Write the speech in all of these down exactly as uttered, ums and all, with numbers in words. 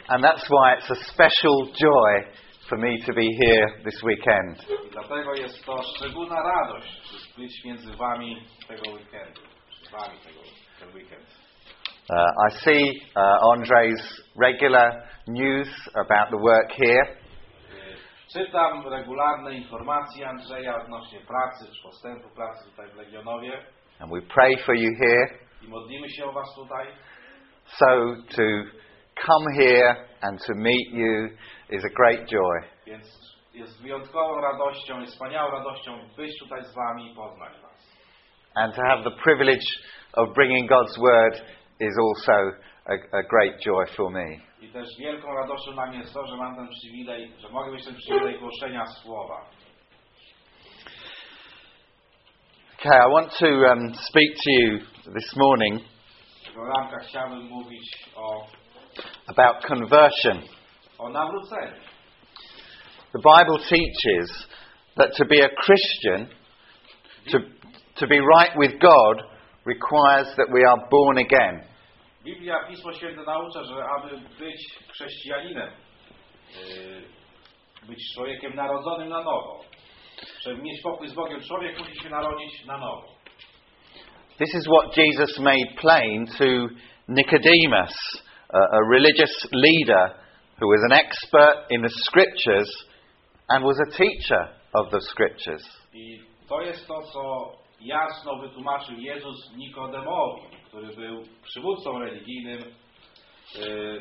And that's why it's a special joy for me to be here this weekend. I dlatego jest to szczególna radość być między wami tego weekendu. Z wami tego ten weekend. Uh, I see uh, Andre's regular news about the work here. Czytam regularne informacje Andrzeja odnośnie pracy, czy postępu pracy tutaj w Legionowie. And we pray for you here. I modlimy się o was tutaj. So to come here and to meet you is a great joy. Więc jest wyjątkową radością, jest wspaniałą radością być tutaj z wami i poznać was. And to have the privilege of bringing God's word is also a, a great joy for me. I też wielką radością dla mnie jest to, że mam ten przywilej, że mogę mieć ten przywilej głoszenia słowa. Okay, I want to um, speak to you this morning W ramkach chciałbym mówić o, about conversion. o nawróceniu. The Bible teaches that to be a Christian, to, to be right with God, requires that we are born again. Biblia, Pismo Święte naucza, że aby być chrześcijaninem, yy, być człowiekiem narodzonym na nowo, żeby mieć pokój z Bogiem, człowiek musi się narodzić na nowo. This is what Jesus made plain to Nicodemus, a, a religious leader who was an expert in the scriptures and was a teacher of the scriptures. I to jest to, co jasno wytłumaczył Jezus Nikodemowi, który był przywódcą religijnym. Yy,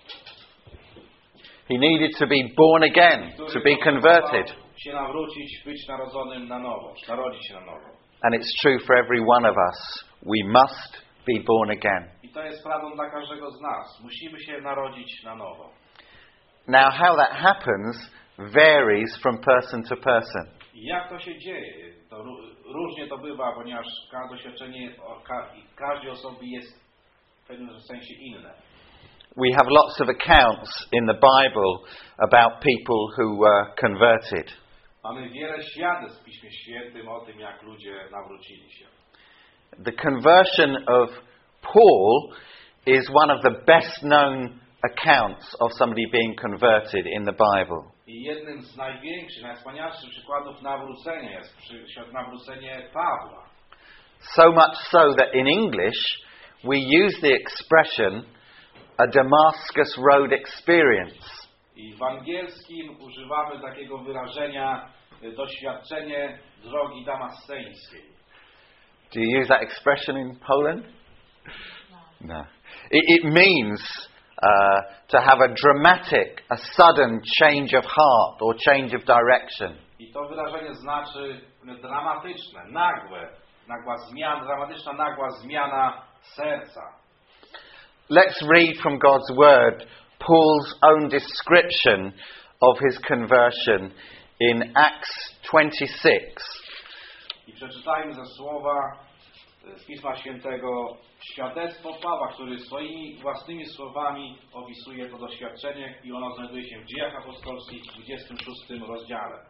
He needed to be born again, to be converted. Się nawrócić, być narodzonym na nowo, narodzić się na nowo. And it's true for every one of us. We must be born again. I to jest prawdą dla każdego z nas. Musimy się narodzić na nowo. Now, how that happens varies from person to person. I jak to się dzieje? To różnie to bywa, ponieważ każde doświadczenie każdej osoby jest w pewnym sensie inne. We have lots of accounts in the Bible about people who were converted. Mamy wiele świadectw w Piśmie Świętym o tym, jak ludzie nawrócili się. The conversion of Paul is one of the best known accounts of somebody being converted in the Bible. I jednym z największych, najwspanialszych przykładów nawrócenia jest nawrócenie Pawła. So much so that in English we use the expression a Damascus Road experience. I w angielskim używamy takiego wyrażenia doświadczenie drogi damasceńskiej. Do you use that expression in Poland? No. No. It, it means uh, to have a dramatic, a sudden change of heart or change of direction. I to wyrażenie znaczy dramatyczne, nagłe, nagła zmiana, dramatyczna, nagła zmiana serca. Let's read from God's word Paul's own description of his conversion in Acts twenty-six. I przeczytajmy ze słowa z Pisma Świętego świadectwo Pawła, który swoimi własnymi słowami opisuje to doświadczenie i ono znajduje się w Dziejach Apostolskich w dwudziestym szóstym rozdziale.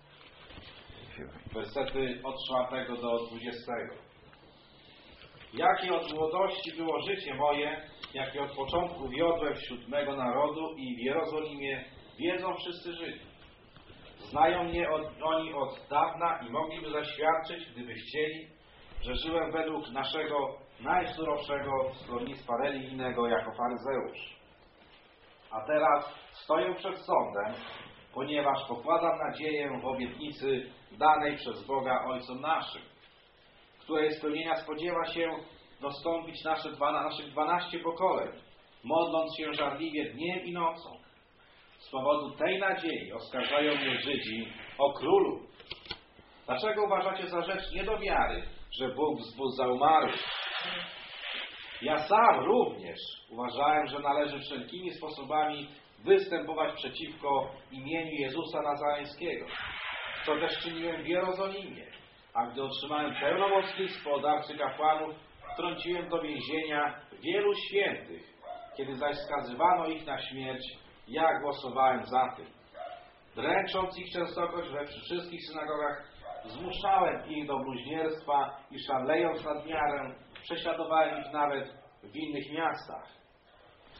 Wersety od czwartego do dwudziestego. Jakie od młodości było życie moje, jakie od początku wiodłem wśród mego narodu i w Jerozolimie wiedzą wszyscy Żydzi. Znają mnie od, oni od dawna i mogliby zaświadczyć, gdyby chcieli, że żyłem według naszego najsurowszego stronnictwa religijnego jako faryzeusz. A teraz stoję przed sądem, ponieważ pokładam nadzieję w obietnicy danej przez Boga Ojcom naszym, której spełnienia spodziewa się dostąpić nasze dwa, naszych dwanaście pokoleń, modląc się żarliwie dniem i nocą. Z powodu tej nadziei oskarżają mnie Żydzi o królu. Dlaczego uważacie za rzecz nie do wiary, że Bóg wzbudza umarłych? Ja sam również uważałem, że należy wszelkimi sposobami występować przeciwko imieniu Jezusa Nazareńskiego, co też czyniłem w Jerozolimie. A gdy otrzymałem pełnomocnictwo od arcykapłanów, wtrąciłem do więzienia wielu świętych. Kiedy zaś skazywano ich na śmierć, ja głosowałem za tym. Dręcząc ich częstokroć we wszystkich synagogach, zmuszałem ich do bluźnierstwa i szalejąc nad miarę, prześladowałem ich nawet w innych miastach.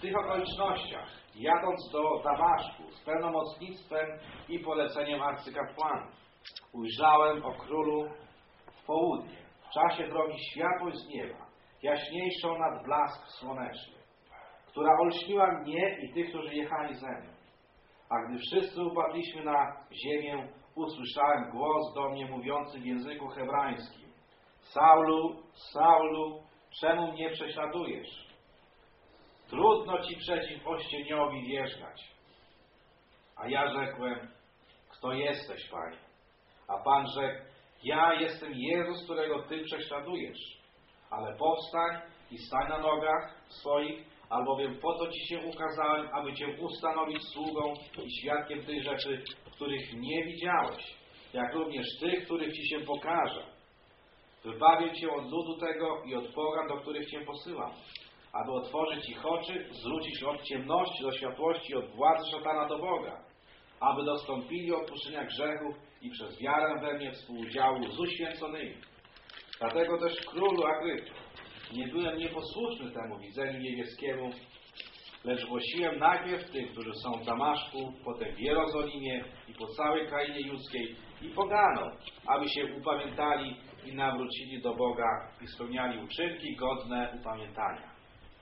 W tych okolicznościach, jadąc do Damaszku z pełnomocnictwem i poleceniem arcykapłanów, ujrzałem o królu w południe, w czasie drogi światłość z nieba, jaśniejszą nad blask słoneczny, która olśniła mnie i tych, którzy jechali ze mną. A gdy wszyscy upadliśmy na ziemię, usłyszałem głos do mnie mówiący w języku hebrajskim: Saulu, Saulu, czemu mnie prześladujesz? Trudno ci przeciw ościeniowi wierzgać. A ja rzekłem: kto jesteś, Panie? A Pan rzekł: ja jestem Jezus, którego ty prześladujesz. Ale powstań i stań na nogach swoich, albowiem po to ci się ukazałem, aby cię ustanowić sługą i świadkiem tych rzeczy, których nie widziałeś, jak również tych, których ci się pokaże. Wybawię cię od ludu tego i od pogan, do których cię posyłam, aby otworzyć ich oczy, zwrócić od ciemności do światłości, od władzy szatana do Boga, aby dostąpili odpuszczenia grzechów i przez wiarę we mnie współudziału z uświęconymi. Dlatego też, królu Agrypie, nie byłem nieposłuszny temu widzeniu niebieskiemu, lecz głosiłem najpierw tych, którzy są w Damaszku, potem w Jerozolimie i po całej krainie judzkiej i poganom, aby się upamiętali i nawrócili do Boga i spełniali uczynki godne upamiętania.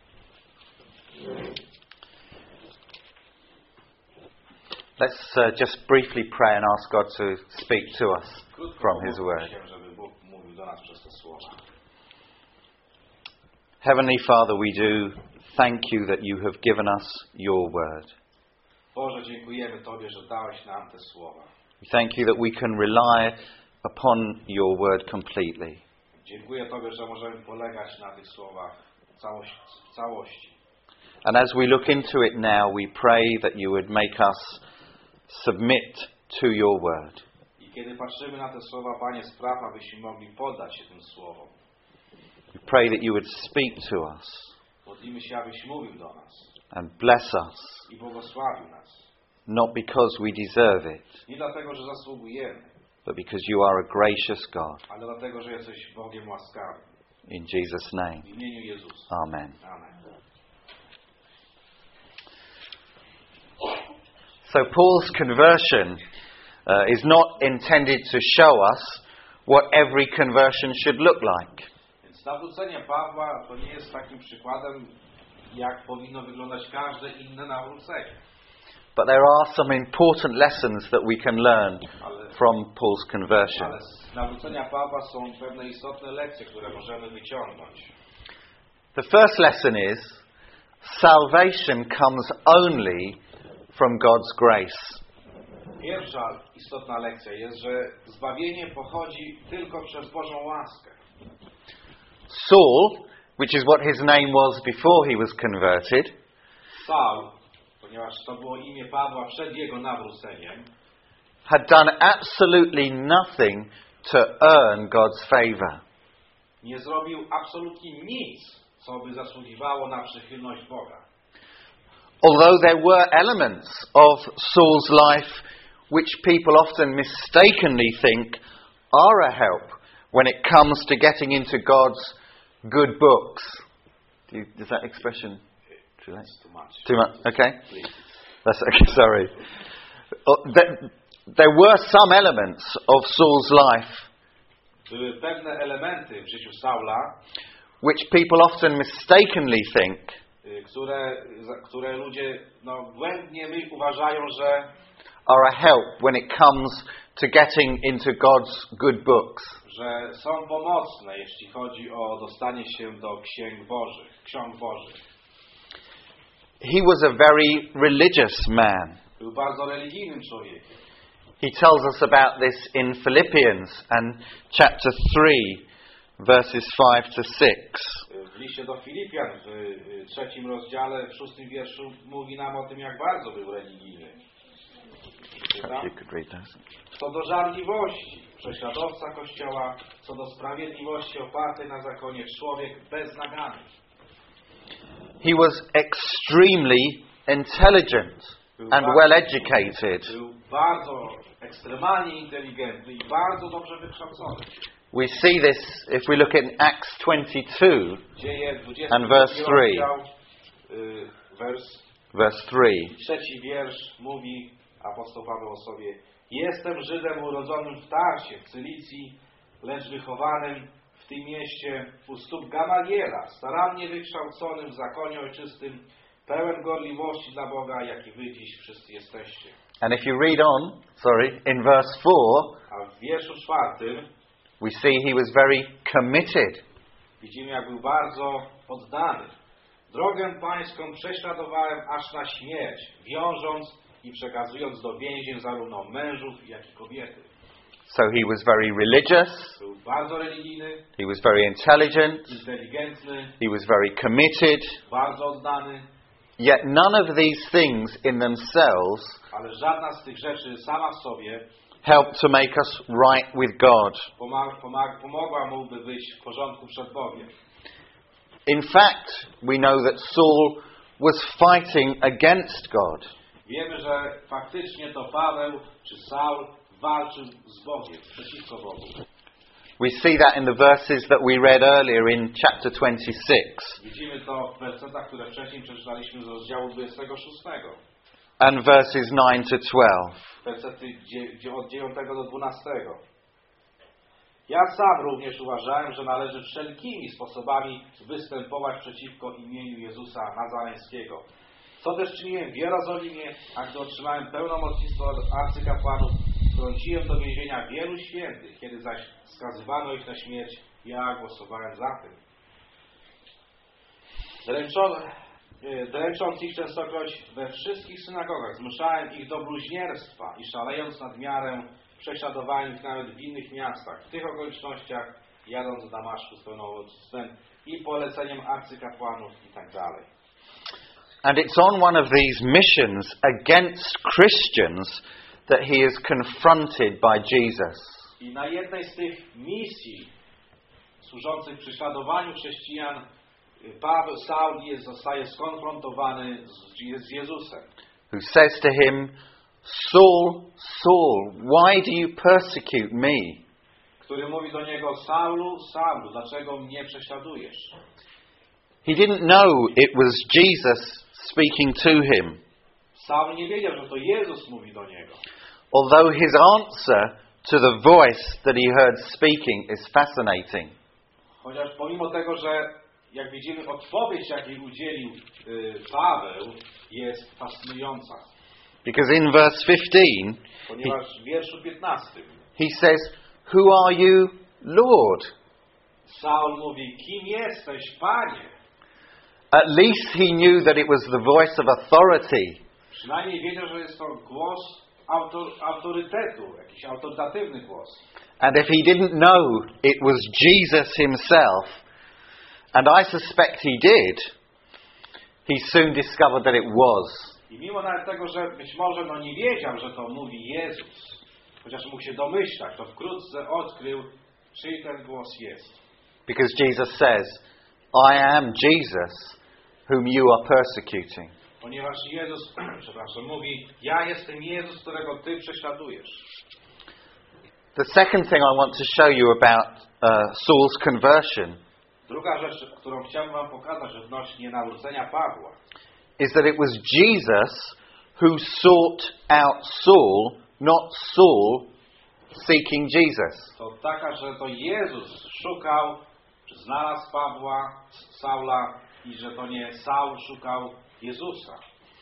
Let's uh, just briefly pray and ask God to speak to us from His Word. Heavenly Father, we do thank you that you have given us your Word. Boże, dziękujemy Tobie, że dałeś nam te słowa. We thank you that we can rely upon your Word completely. Dziękuję Tobie, że możemy polegać na tych słowach w całości. And as we look into it now, we pray that you would make us submit to your Word. I kiedy patrzymy na te słowa, Panie, spraw, abyśmy mogli poddać się tym słowom. We pray that you would speak to us. Modlimy się, abyś mówił do nas. And bless us. I błogosławił nas. Not because we deserve it. Nie dlatego, że zasługujemy. But because you are a gracious God. Ale dlatego, że jesteś Bogiem łaskawym. In Jesus' name. W imieniu Jezusa. Amen. Amen. So Paul's conversion uh, is not intended to show us what every conversion should look like. Więc nawrócenie Pawła to nie jest takim przykładem, jak powinno wyglądać każde inne nawrócenie. But there are some important lessons that we can learn ale, from Paul's conversion. Ale z nawrócenia Pawła są pewne istotne lekcje, które możemy wyciągnąć. The first lesson is salvation comes only from God's grace. Pierwsza istotna lekcja jest, że zbawienie pochodzi tylko przez Bożą łaskę. Saul, which is what his name was before he was converted, Saul, ponieważ to było imię Pawła przed jego nawróceniem, had done absolutely nothing to earn God's favor. Nie zrobił absolutnie nic, co by zasługiwało na przychylność Boga. Although there were elements of Saul's life which people often mistakenly think are a help when it comes to getting into God's good books. Do you, is that expression too late? Too much. Too much. Okay. Please. That's okay. Sorry. Uh, there, there were some elements of Saul's life Były pewne elementy w życiu Saula, which people often mistakenly think które, które ludzie no, błędnie uważają, że are a help when it comes to getting into God's good books. Że są pomocne, jeśli chodzi o dostanie się do księg Bożych, ksiąg Bożych. He was a very religious man. Był bardzo religijnym człowiekiem. He tells us about this in Philippians and chapter three, verses five to six. W liście do Filipian w trzecim rozdziale, w szóstym wierszu mówi nam o tym, jak bardzo był religijny. You could read those. Co do żarliwości, prześladowca Kościoła, co do sprawiedliwości opartej na zakonie, człowiek bez nagany. He was extremely intelligent Był and bardzo, well educated. Był bardzo ekstremalnie inteligentny i bardzo dobrze wykształcony. We see this if we look at Acts twenty-two Dzieje and verse three. Rozdział, y, wers, verse three. trzeci wiersz mówi apostoł Paweł o sobie: jestem Żydem urodzonym w Tarsie, w Cylicji, lecz wychowanym w tym mieście u stóp Gamaliela, starannie wykształconym w zakonie ojczystym, pełen gorliwości dla Boga, jaki wy dziś wszyscy jesteście. And if you read on, sorry, in verse four, A w wierszu czwartym we see he was very committed. widzimy, jak był bardzo oddany. Drogę pańską prześladowałem aż na śmierć, wiążąc i przekazując do więzień zarówno mężów, jak i kobiety. So he was very religious, Był bardzo religijny, he was very intelligent, inteligentny, he was very committed. bardzo oddany, Yet none of these things in themselves ale żadna z tych rzeczy sama w sobie helped to make us right with God. pomag- pomag- pomogła mu, by być w porządku przed Bogiem. In fact, we know that Saul was fighting against God. Wiemy, że faktycznie to Paweł czy Saul walczył z Bogiem, przeciwko Bogu. We see that in the verses that we read earlier in chapter twenty-six Widzimy to w wersetach, które wcześniej przeczytaliśmy z rozdziału dwudziestego szóstego. and verses nine to twelve. Wersety dzie- dzie- od dziewiątego do dwunastego. Ja sam również uważałem, że należy wszelkimi sposobami występować przeciwko imieniu Jezusa Nazareńskiego. Co też czyniłem w Jerozolimie, a gdy otrzymałem pełnomocnictwo od arcykapłanów, wtrąciłem do więzienia wielu świętych, kiedy zaś skazywano ich na śmierć, ja głosowałem za tym. Dręczo- e, Dręcząc ich częstokroć we wszystkich synagogach, zmuszałem ich do bluźnierstwa i szalejąc nad miarę, prześladowałem ich nawet w innych miastach. W tych okolicznościach, jadąc do Damaszku z pełnomocnictwem i poleceniem arcykapłanów i tak dalej. And it's on one of these missions against Christians that he is confronted by Jesus. I na jednej z tych misji służących prześladowaniu chrześcijan Paweł, Saul jest, zostaje skonfrontowany z, z Jezusem, Who says to him, Saul, Saul, why do you persecute me? który mówi do niego: Saulu, Saulu, dlaczego mnie prześladujesz? He didn't know it was Jesus speaking to him, Saul nie wiedział, że to Jezus mówi do niego. although his answer to the voice that he heard speaking is fascinating. Chociaż pomimo tego, że jak widzimy odpowiedź, jakiej udzielił y, Paweł, jest fascynująca. Because in verse fifteen, Ponieważ w wierszu piętnastym he says, who are you, Lord? Saul mówi: kim jesteś, Panie? At least he knew that it was the voice of authority. Przynajmniej wiedział, że jest to głos autor, autorytetu, jakiś autorytatywny głos. And if he didn't know it was Jesus himself, and I suspect he did, he soon discovered that it was. I mimo nawet tego, że być może no nie wiedział, że to mówi Jezus, chociaż mógł się domyślać, to wkrótce odkrył, czyj ten głos jest. Because Jesus says, I am Jesus whom you are persecuting. Ponieważ Jezus, przepraszam, mówi: ja jestem Jezus, którego Ty prześladujesz. The second thing I want to show you about uh, Saul's conversion Druga rzecz, którą chciałbym Wam pokazać odnośnie nawrócenia Pawła, is that it was Jesus who sought out Saul, not Saul seeking Jesus. to taka, że to Jezus szukał, czy znalazł Pawła, Saula, i że to nie Saul szukał Jezusa.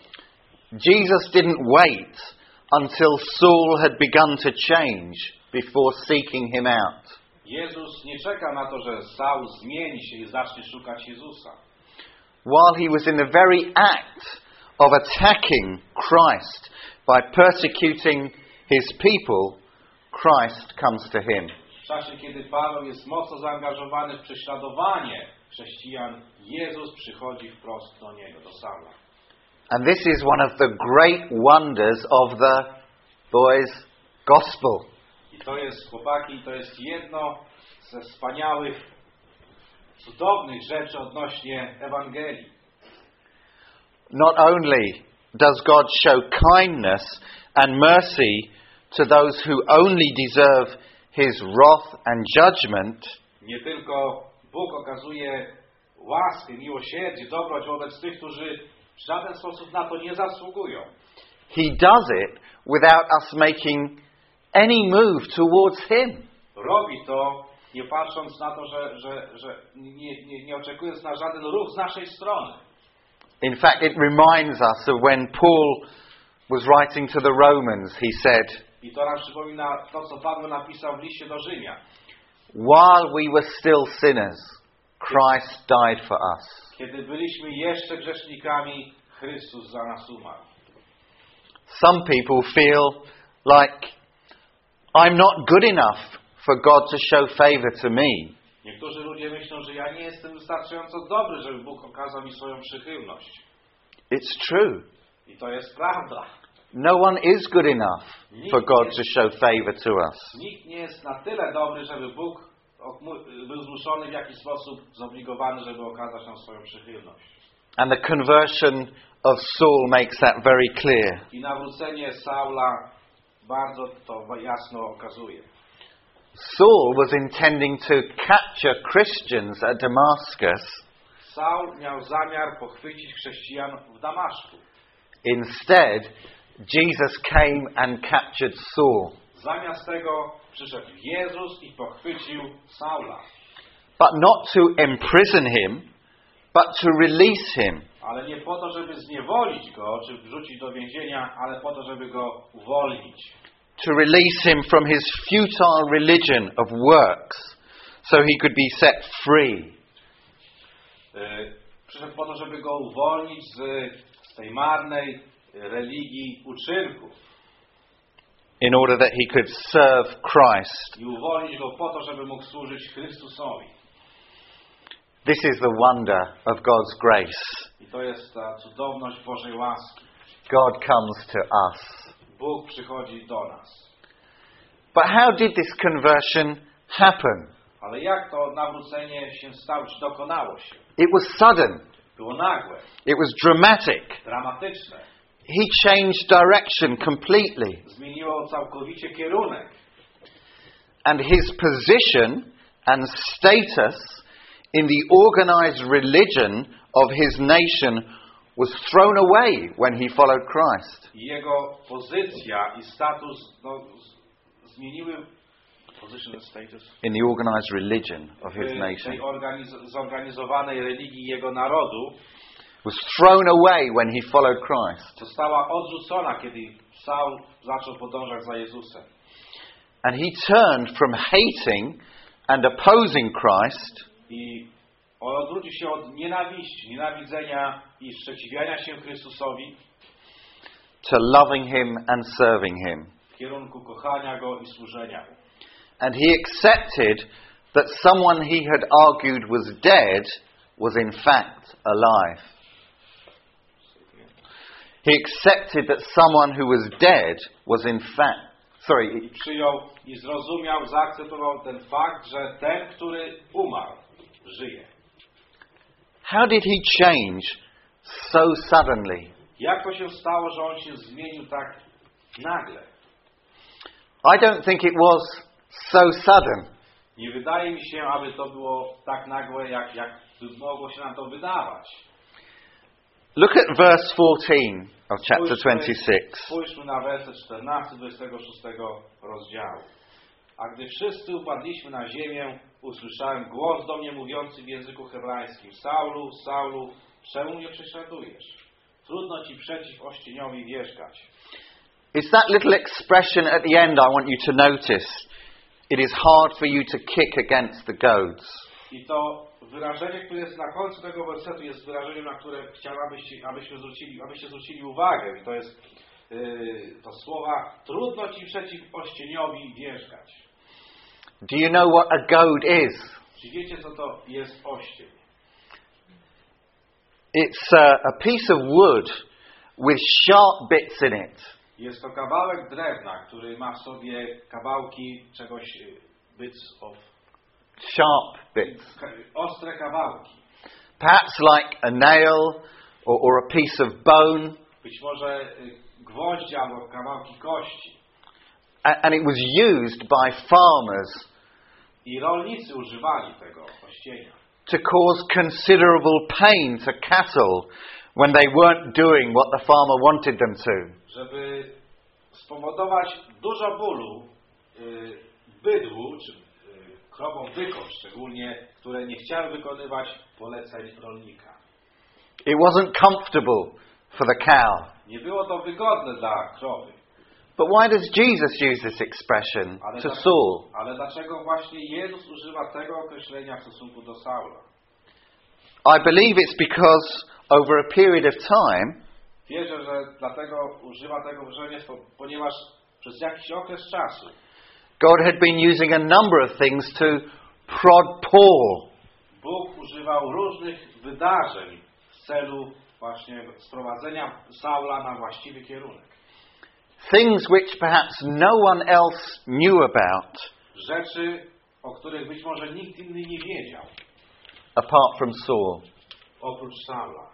Jesus didn't wait until Saul had begun to change before seeking him out. Jezus nie czeka na to, że Saul zmieni się i zacznie szukać Jezusa. While he was in the very act of attacking Christ by persecuting his people, Christ comes to him. W czasie, kiedy Paweł jest mocno zaangażowany w prześladowanie chrześcijan, Jezus przychodzi wprost do niego, do Saula. And this is one of the great wonders of the boys' gospel. I to jest, chłopaki, to jest jedno ze wspaniałych, cudownych rzeczy odnośnie Ewangelii. Not only does God show kindness and mercy to those who only deserve his wrath and judgment, Nie tylko Bóg okazuje łaskę, miłosierdzie, dobroć wobec tych, którzy w żaden sposób na to nie zasługują. He does it without us making any move towards Him. Robi to, nie patrząc na to, że, że, że nie, nie, nie oczekując na żaden ruch z naszej strony. In fact, it reminds us of when Paul was writing to the Romans. He said, I to nam przypomina to, co Paweł napisał w liście do Rzymian. while we were still sinners, Christ died for us. Kiedy byliśmy jeszcze grzesznikami, Chrystus za nas umarł. Some people feel like I'm not good enough for God to show favor to me. Niektórzy ludzie myślą, że ja nie jestem wystarczająco dobry, żeby Bóg okazał mi swoją przychylność. It's true. I to jest prawda. No one is good enough for God to show favor to us. Nikt nie jest na tyle dobry, żeby Bóg był zmuszony w jakiś sposób, zobligowany, żeby okazać nam swoją przychylność. And the conversion of Saul makes that very clear. I nawrócenie Saula bardzo to jasno okazuje. Saul was intending to capture Christians at Damascus. Saul miał zamiar pochwycić chrześcijan w Damaszku. Instead, Jesus came and captured Saul. Zamiast tego przyszedł Jezus i pochwycił Saula. But not to imprison him, but to release him. Ale nie po to, żeby zniewolić go, czy wrzucić do więzienia, ale po to, żeby go uwolnić. To release him from his futile religion of works, so he could be set free. Yy, przyszedł po to, żeby go uwolnić z, z tej marnej religii uczynków. In order that he could serve Christ. I uwolnić go po to, żeby mógł służyć Chrystusowi. This is the wonder of God's grace. I to jest ta cudowność Bożej łaski. God comes to us. Bóg przychodzi do nas. But how did this conversion happen? Ale jak to nawrócenie się stało, czy dokonało się? It was sudden. Było nagłe. It was dramatic. Dramatyczne. He changed direction completely. Zmieniło całkowicie kierunek. And his position and status in the organized religion of his nation was thrown away when he followed Christ. I jego pozycja i status no, zmieniły position and status in the organized religion of his w nation tej organiz- zorganizowanej religii jego narodu was thrown away when he followed Christ. została odrzucona, kiedy Saul zaczął podążać za Jezusem. And he turned from hating and opposing Christ I odwrócił się od nienawiści, nienawidzenia i sprzeciwiania się Chrystusowi to loving him and serving him. w kierunku kochania Go i służenia Mu. And he accepted that someone he had argued was dead was in fact alive. He accepted that someone who was dead was in fact, sorry, I przyjął i zrozumiał, zaakceptował ten fakt, że ten, który umarł, żyje. how did he change so suddenly? Jak to się stało, że on się zmienił tak nagle? I don't think it was so sudden. Nie wydaje mi się, aby to było tak nagłe, jak, jak mogło się nam to wydawać. Look at verse fourteen of chapter twenty-six. Spójrzmy na werset czternasty dwudziestego szóstego rozdziału. A gdy wszyscy upadliśmy na ziemię, usłyszałem głos do mnie mówiący w języku hebrajskim: Saulu, Saulu, czemu mnie prześladujesz? Trudno ci przeciw ościeniowi wierzgać. It's that little expression at the end I want you to notice. It is hard for you to kick against the goads. I to wyrażenie, które jest na końcu tego wersetu, jest wyrażeniem, na które chciałabym, abyśmy zwrócili, abyście zwrócili uwagę. I to jest yy, to słowa: trudno ci przeciw ościeniowi wierzgać. Do you know what a goad is? Czy wiecie, co to jest oścień? It's a, a piece of wood with sharp bits in it. Jest to kawałek drewna, który ma w sobie kawałki czegoś, bits of, Sharp bits. ostre kawałki. Perhaps like a nail or, or a piece of bone. Być może gwoździe albo kawałki kości. A- and it was used by farmers I rolnicy używali tego ościenia. to cause considerable pain to cattle when they weren't doing what the farmer wanted them to. Żeby spowodować dużo bólu y, bydłu, czy y, krowom bykom szczególnie, które nie chciały wykonywać poleceń rolnika. It wasn't comfortable for the cow. Nie było to wygodne dla krowy. But why does Jesus use this expression Ale, to dla- Saul? ale dlaczego właśnie Jezus używa tego określenia w stosunku do Saula? I believe it's because over a period of time, Wierzę, że dlatego używa tego wyrażenia, ponieważ przez jakiś okres czasu God had been using a number of things to prod Paul. Bóg używał różnych wydarzeń w celu właśnie sprowadzenia Saula na właściwy kierunek. Things which perhaps no one else knew about Rzeczy, o których być może nikt inny nie wiedział, apart from Saul. oprócz Saula.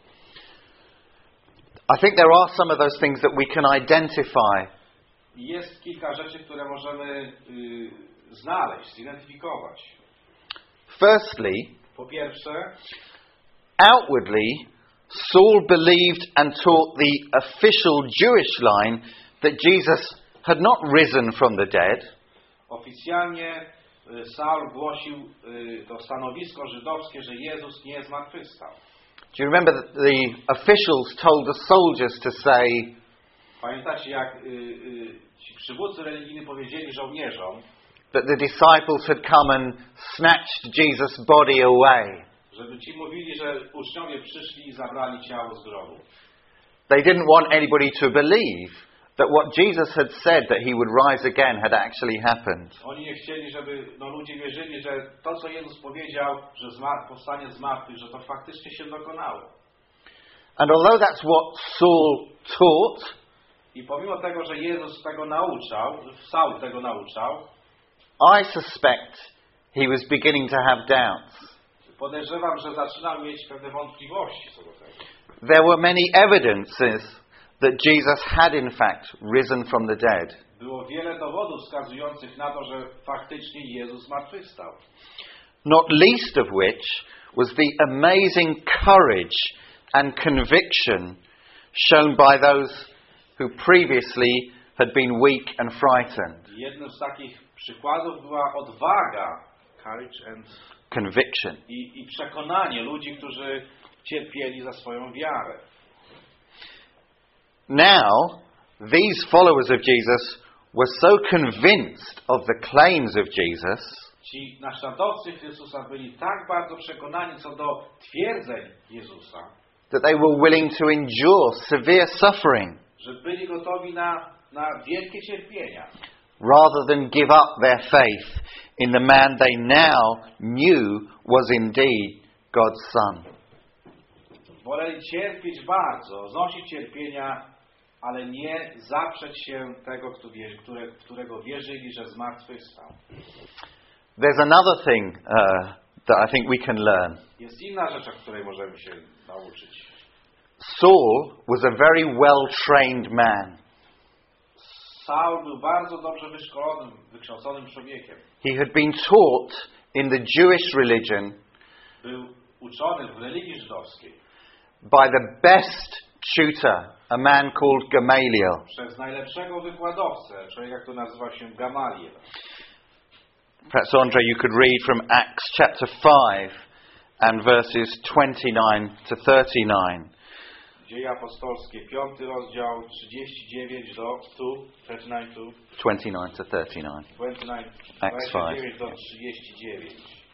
I think there are some of those things that we can identify. I jest kilka rzeczy, które możemy y, znaleźć, zidentyfikować. Firstly, Po pierwsze, outwardly, Saul believed and taught the official Jewish line that Jesus had not risen from the dead, oficjalnie y, Saul głosił y, to stanowisko żydowskie, że Jezus nie zmartwychwstał. Do you remember that the officials told the soldiers to say, Pamiętacie, jak y, y, ci przywódcy religijni powiedzieli żołnierzom, that the disciples had come and snatched Jesus' body away? żeby ci mówili, że uczniowie przyszli i zabrali ciało z grobu. They didn't want anybody to believe that what Jesus had said that he would rise again had actually happened. Oni nie chcieli, żeby no, ludzie wierzyli, że to, co Jezus powiedział, że zmar- powstanie z martwych, że to faktycznie się dokonało. And although that's what Saul taught, I pomimo tego, że Jezus tego nauczał, Saul tego nauczał, I suspect he was beginning to have doubts. podejrzewam, że zaczynał mieć pewne wątpliwości co do tego. There were many evidences that Jesus had in fact risen from the dead. Było wiele dowodów wskazujących na to, że faktycznie Jezus zmartwychwstał. Not least of which was the amazing courage and conviction shown by those who previously had been weak and frightened. Jednym z takich przykładów była odwaga, courage and, Conviction. i, i przekonanie ludzi, którzy cierpieli za swoją wiarę. Now, these followers of Jesus were so convinced of the claims of Jesus Ci naśladowcy Chrystusa byli tak bardzo przekonani co do twierdzeń Jezusa, that they were willing to endure severe suffering że byli gotowi na, na wielkie cierpienia, rather than give up their faith in the man they now knew was indeed God's Son. woleli cierpieć bardzo, znosić cierpienia, ale nie zaprzeć się tego, kto wie, które, którego wierzyli, że zmartwychwstał. There's another thing uh, that I think we can learn. Jest inna rzecz, o której możemy się nauczyć. Saul was a very well-trained man. Saul był bardzo dobrze wyszkolonym, wykształconym człowiekiem. He had been taught in the Jewish religion Był uczony w religii żydowskiej by the best tutor, a man called Gamaliel. przez najlepszego wykładowcę, człowieka, który nazywa się Gamaliel. Perhaps, Andre, you could read from Acts chapter five and verses twenty-nine to thirty-nine. Dzieje apostolskie, piąty rozdział, trzydzieści dziewięć do stu, twenty-nine to twenty-nine to thirty-nine. twenty-nine, Acts dwadzieścia dziewięć do trzydzieści dziewięć.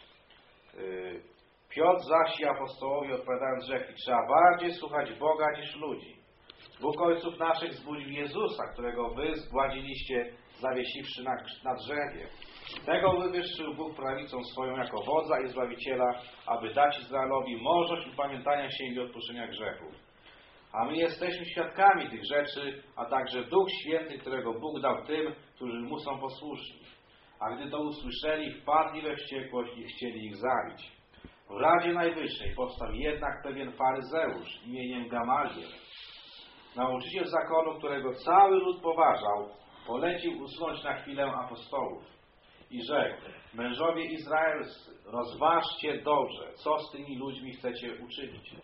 Y, Piotr zaś i apostołowie odpowiadając rzekli, trzeba bardziej słuchać Boga niż ludzi. Bóg ojców naszych zbudził Jezusa, którego wy zgładziliście, zawiesiwszy na, na drzewie. Tego wywyższył Bóg prawicą swoją jako wodza i zbawiciela, aby dać Izraelowi możliwość upamiętania się i odpuszczenia grzechów. A my jesteśmy świadkami tych rzeczy, a także Duch Święty, którego Bóg dał tym, którzy Mu są posłuszni. A gdy to usłyszeli, wpadli we wściekłość i chcieli ich zabić. W Radzie Najwyższej powstał jednak pewien faryzeusz imieniem Gamaliel, nauczyciel zakonu, którego cały lud poważał, polecił usunąć na chwilę apostołów i rzekł, mężowie izraelscy, rozważcie dobrze, co z tymi ludźmi chcecie uczynić.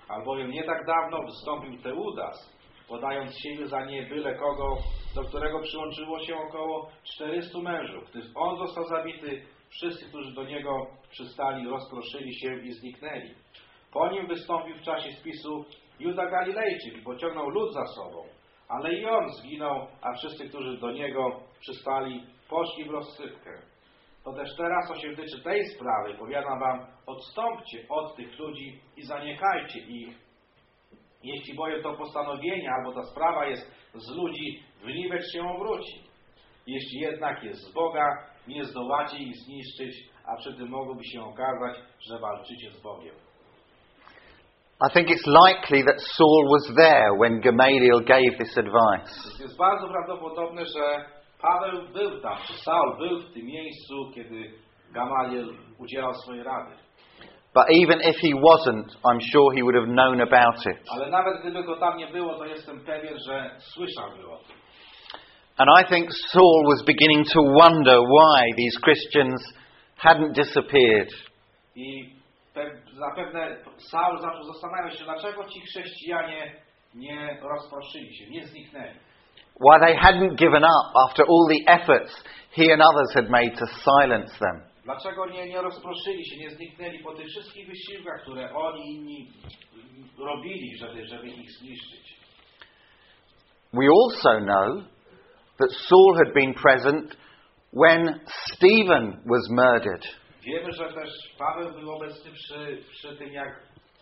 Albowiem nie tak dawno wystąpił Teudas, podając siebie za nie byle kogo, do którego przyłączyło się około czterystu mężów. Gdyż on został zabity, wszyscy, którzy do niego przystali, rozproszyli się i zniknęli. Po nim wystąpił w czasie spisu Juda Galilejczyk i pociągnął lud za sobą. Ale i on zginął, a wszyscy, którzy do niego przystali, poszli w rozsypkę. To też teraz, co się tyczy tej sprawy, powiadam wam, odstąpcie od tych ludzi i zaniechajcie ich. Jeśli bowiem to postanowienie albo ta sprawa jest z ludzi, wniwecz się obróci. Jeśli jednak jest z Boga, nie zdołacie ich zniszczyć, a przy tym mogłoby się okazać, że walczycie z Bogiem. I think it's likely that Saul was there when Gamaliel gave this advice. Jest bardzo prawdopodobne, że Paweł był tam, czy Saul był w tym miejscu, kiedy Gamaliel udzielał swojej rady. But even if he wasn't, I'm sure he would have known about it. Ale nawet gdyby go tam nie było, to jestem pewien, że słyszałby o tym. And I think Saul was beginning to wonder why these Christians hadn't disappeared. I pe- zapewne Saul zaczął zastanawiać się, dlaczego ci chrześcijanie nie rozproszyli się, nie zniknęli. Why they hadn't given up after all the efforts he and others had made to silence them. Dlaczego nie, nie rozproszyli się, nie zniknęli po tych wszystkich wysiłkach, które oni i inni robili, żeby, żeby ich zniszczyć. We also know that Saul had been present when Stephen was murdered. Wiemy, że też Paweł był obecny przy, przy tym, jak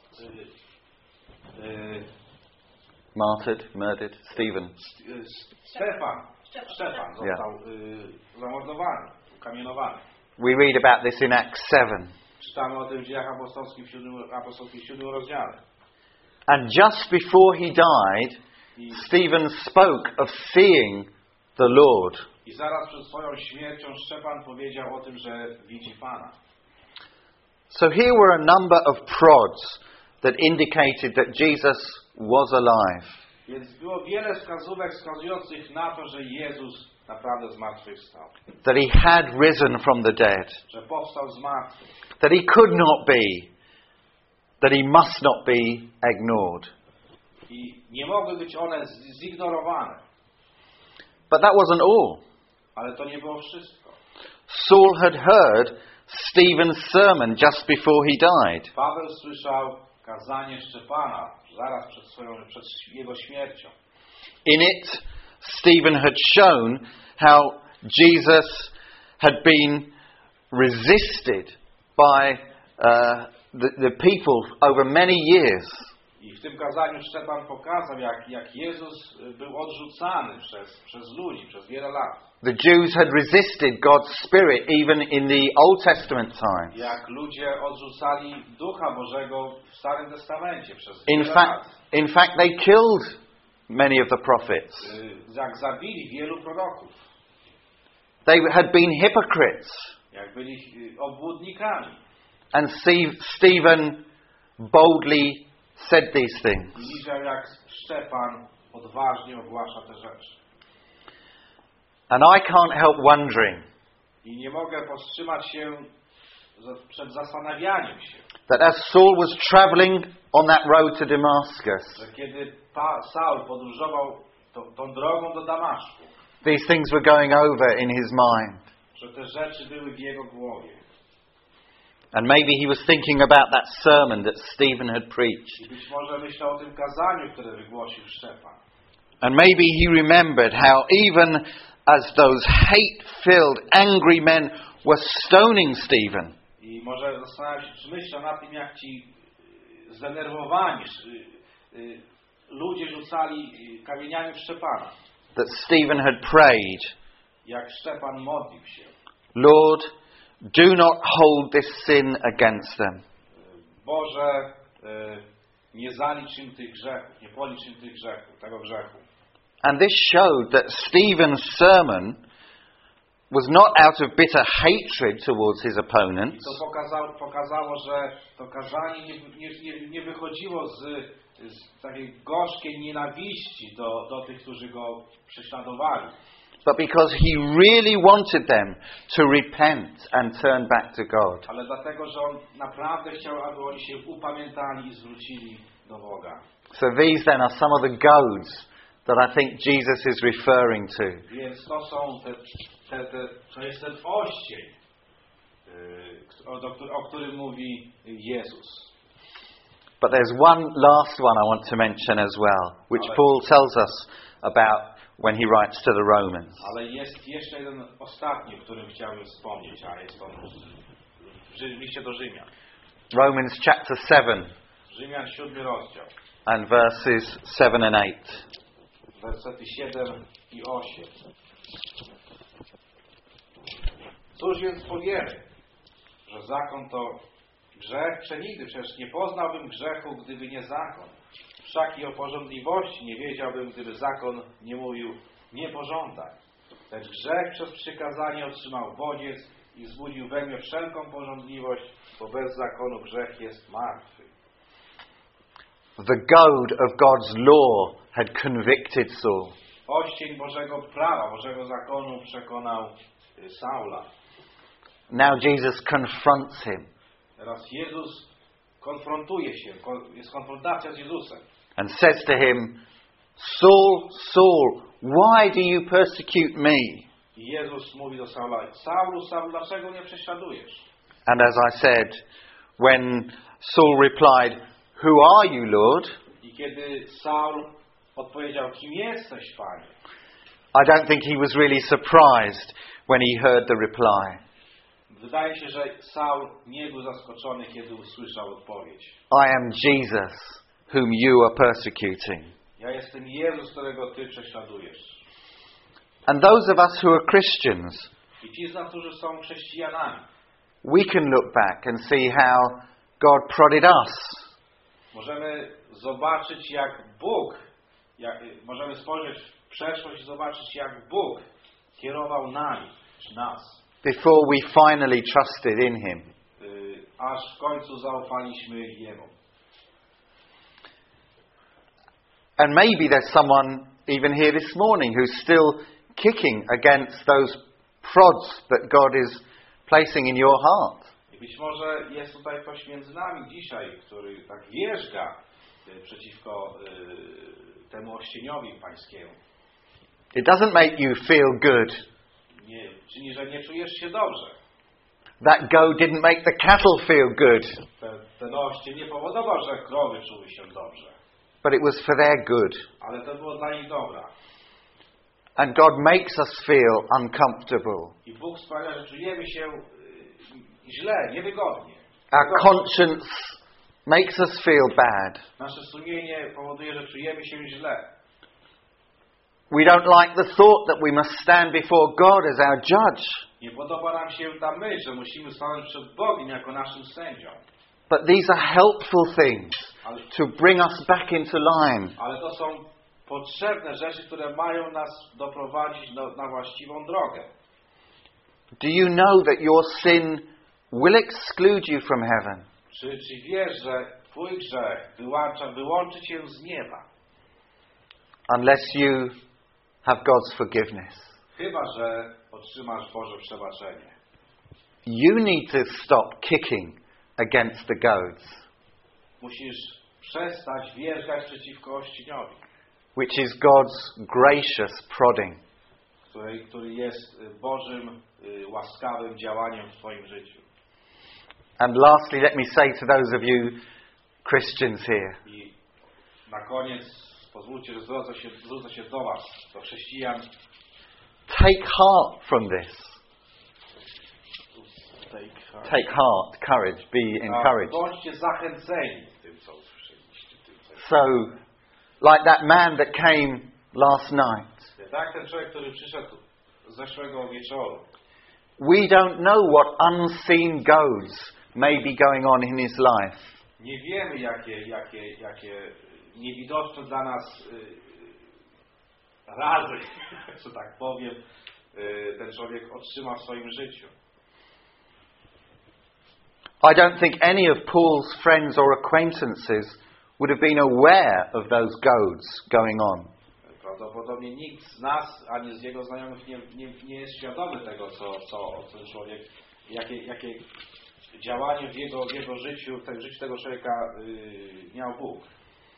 y, y, Martyred, murdered, Stephen. Stefan, Stefan został y, zamordowany, ukamienowany. We read about this in Acts seven. Czytamy o tym w Dziejach Apostolskich w siódmym, apostolskich w siódmym rozdziale. And just before he died, Stephen spoke of seeing the Lord. I zaraz przed swoją śmiercią Szczepan powiedział o tym, że widzi Pana. So here were a number of prods that indicated that Jesus was alive. Więc było wiele wskazówek wskazujących na to, że Jezus naprawdę zmartwychwstał. That he had risen from the dead. Że powstał z martwych. That he could not be. That he must not be ignored. I nie mogły być one zignorowane. But that wasn't all. Ale to nie było wszystko. Saul had heard Stephen's sermon just before he died. Paweł słyszał kazanie Szczepana zaraz przed, swoją, przed jego śmiercią. In it, Stephen had shown how Jesus had been resisted by uh, the, the people over many years. I w tym kazaniu Szczepan pokazał, jak, jak Jezus był odrzucany przez, przez ludzi, przez wiele lat. The Jews had resisted God's Spirit even in the Old Testament times. Jak ludzie odrzucali Ducha Bożego w Starym Testamencie przez In wiele fact, lat. in fact, they killed many of the prophets. Jak zabili wielu proroków. They had been hypocrites. Jak byli obłudnikami. And Stephen boldly said these things. I widział, jak Szczepan odważnie ogłasza te rzeczy. And I can't help wondering I nie mogę powstrzymać się przed zastanawianiem się, that as Saul was traveling on that road to Damascus, że kiedy pa, Saul podróżował to, tą drogą do Damaszku, these things were going over in his mind. że te rzeczy były w jego głowie. And maybe he was thinking about that sermon that Stephen had preached. I być może myślał o tym kazaniu, które wygłosił Szczepan. And maybe he remembered how even as those hate-filled, angry men were stoning Stephen, I może zastanawiał się, czy myślał na tym, jak ci zdenerwowani ludzie rzucali kamieniami w Szczepana. that Stephen had prayed, Jak Szczepan modlił się. Lord, do not hold this sin against them. Boże, nie zalicz im tych grzechów, nie policz im tych grzechów, tego grzechu. And this showed that Stephen's sermon was not out of bitter hatred towards his I opponents, to pokazało, pokazało że to kazanie nie, nie, nie wychodziło z, z takiej gorzkiej nienawiści do, do tych, którzy go prześladowali. but because he really wanted them to repent and turn back to God. Ale dlatego, że on naprawdę chciał, aby oni się upamiętali i zwrócili do do Boga. So these then are some of the goads that I think Jesus is referring to. Więc to są te, te, te to jest ten oścień, yy, o, do, o którym mówi Jezus. But there's one last one I want to mention as well, which Ale, Paul tells us about when he writes to the Romans. ale jest jeszcze jeden ostatni, o którym chciałbym wspomnieć, a jest on w liście do Rzymian. Romans chapter seven Rzymian siódmy rozdział, and verses seven and eight. wersety siedem i osiem. Cóż więc powiemy, że zakon to grzech? Przenigdy, przecież nie poznałbym grzechu, gdyby nie zakon. Wszak i o porządliwości nie wiedziałbym, gdyby zakon nie mówił nie pożądaj. Lecz grzech przez przykazanie otrzymał bodziec i wzbudził we mnie wszelką porządliwość, bo bez zakonu grzech jest martwy. The goad of God's law had convicted Saul. Oścień Bożego prawa, Bożego zakonu przekonał Saula. Now Jesus confronts him Teraz Jezus konfrontuje się, jest konfrontacja z Jezusem. and says to him, Saul, Saul, why do you persecute me? I Jezus mówi do Saula: Saulu, Saulu, dlaczego mnie prześladujesz? And as I said, when Saul replied, who are you, Lord? I kiedy Saul odpowiedział: kim jesteś, Panie? I don't think he was really surprised when he heard the reply. Wydaje się, że Saul nie był zaskoczony, kiedy usłyszał odpowiedź. I am Jesus, whom you are persecuting. Ja jestem Jezus, którego Ty prześladujesz. And those of us who are Christians, I ci z nas, którzy są chrześcijanami, we can look back and see how God prodded us. możemy zobaczyć, jak Bóg, jak, możemy spojrzeć w przeszłość i zobaczyć, jak Bóg kierował nami, czy nas. Before we finally trusted in Him. Y, aż w końcu zaufaliśmy Jemu. And maybe there's someone even here this morning who's still kicking against those prods that God is placing in your heart. I być może jest tutaj ktoś między nami dzisiaj, który tak wierzga y, przeciwko y, temu ościeniowi pańskiemu. It doesn't make you feel good. Nie, czyli, że nie czujesz się dobrze. That goat didn't make the cattle feel good. Ten, ten oścień nie powodował, że krowy czuły się dobrze. But it was for their good. Ale to było dla nich dobra. And God makes us feel uncomfortable. I Bóg sprawia, że czujemy się y, źle, niewygodnie. Our conscience makes us feel bad. Nasze sumienie powoduje, że czujemy się źle. We don't like the thought that we must stand before God as our judge. Nie podoba nam się ta myśl, że musimy stanąć przed Bogiem jako naszym sędzią. But these are helpful things Ale, to bring us back into line. ale to są potrzebne rzeczy, które mają nas doprowadzić do, na właściwą drogę. Do you know that your sin will exclude you from heaven? Czy, czy wiesz, że Twój grzech wyłącza, wyłączy Cię z nieba? Unless you have God's forgiveness. Chyba że otrzymasz Boże przebaczenie. You need to stop kicking against the goads, Musisz przestać wierzgać przeciwko ościeniowi, which is God's gracious prodding. który, który jest Bożym y, łaskawym działaniem w Twoim życiu. And lastly, let me say to those of you Christians here, I na koniec pozwólcie, że zwrócę się, zwrócę się do Was, do chrześcijan. take heart from this. Take heart, courage, be encouraged. Bądźcie zachęceni tym, co usłyszeliście. Tym, co... So, like that man that came last night, Tak, ten człowiek, który przyszedł zeszłego wieczoru. we don't know what unseen goads may be going on in his life. Nie wiemy, jakie, jakie, jakie niewidoczne dla nas y, razy, że tak powiem, y, ten człowiek otrzyma w swoim życiu. I don't think any of Paul's friends or acquaintances would have been aware of those goads going on. Prawdopodobnie nikt z nas, ani z jego znajomych nie, nie, nie jest świadomy tego, co, co ten człowiek, jakie, jakie działanie w jego, w jego życiu, w tym życiu tego człowieka yy, miał Bóg.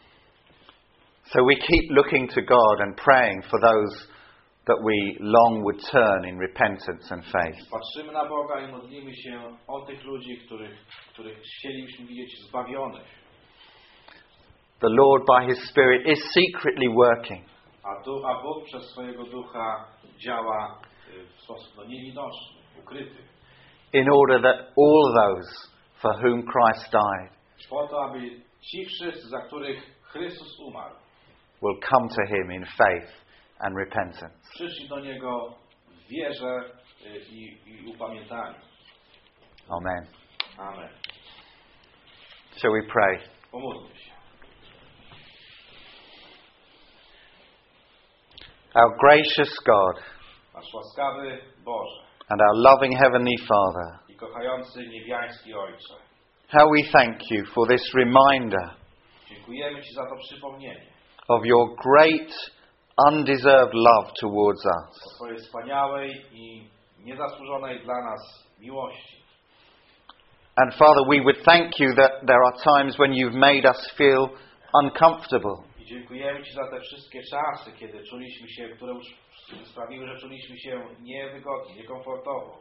So we keep looking to God and praying for those that we long would turn in repentance and faith. Patrzymy na Boga i modlimy się o tych ludzi, których, których chcielibyśmy widzieć zbawionych. The Lord by His Spirit is secretly working. A, tu, a Bóg przez swojego Ducha działa w sposób no, niewidoczny, ukryty. In order that all those for whom Christ died Po to, aby ci wszyscy, za których Chrystus umarł, will come to Him in faith and repentance. przyszli do Niego w wierze i, i upamiętaniu. Amen. Amen. Shall we pray? Pomódlmy się. Our gracious God Nasz łaskawy Boże and our loving Heavenly Father, i kochający niebiański Ojcze, how we thank You for this reminder dziękujemy Ci za to przypomnienie of Your great undeserved love towards o us. Twojej wspaniałej i niezasłużonej dla nas miłości. And Father, we would thank You that there are times when You've made us feel uncomfortable. I dziękujemy Ci za te wszystkie czasy, kiedy czuliśmy się, które już sprawiły, że czuliśmy się niewygodnie, niekomfortowo.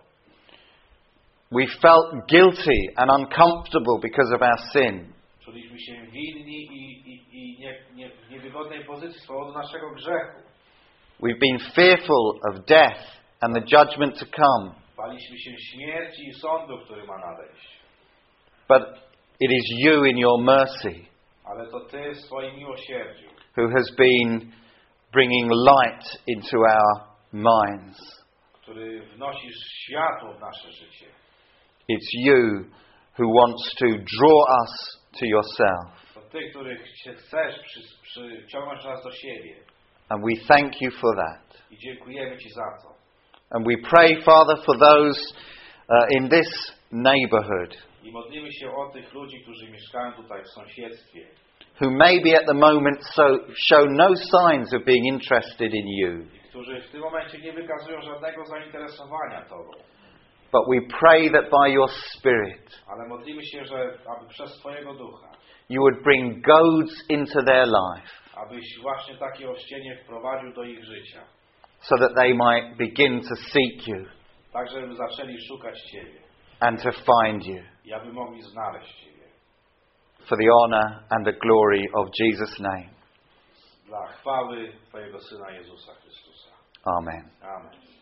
We felt guilty and uncomfortable because of our sin. Czuliśmy się winni i, i, i nie, nie, w niewygodnej pozycji z powodu naszego grzechu. We've been fearful of death and the judgment to come. Baliśmy się śmierci i sądu, który ma nadejść. But it is You in Your mercy Ale to Ty w swoim miłosierdziu, who has been bringing light into our minds. który wnosisz światło w nasze życie. It's You who wants to draw us to Yourself. To Ty, który chcesz przy, przyciągnąć nas do siebie. And we thank You for that. I dziękujemy Ci za to. And we pray, Father, for those uh, in this neighbourhood I modlimy się o tych ludzi, którzy mieszkają tutaj w sąsiedztwie, who maybe at the moment so show no signs of being interested in You. i którzy w tym momencie nie wykazują żadnego zainteresowania Tobą. But we pray that by Your Spirit Ale modlimy się, że aby przez Twojego Ducha, You would bring goads into their life abyś właśnie takie ościenie wprowadził do ich życia, so that they might begin to seek You tak żeby zaczęli szukać Ciebie and to find You i aby mogli znaleźć Ciebie. for the honour and the glory of Jesus' name. Dla chwały Twojego Syna Jezusa Chrystusa. Amen. Amen.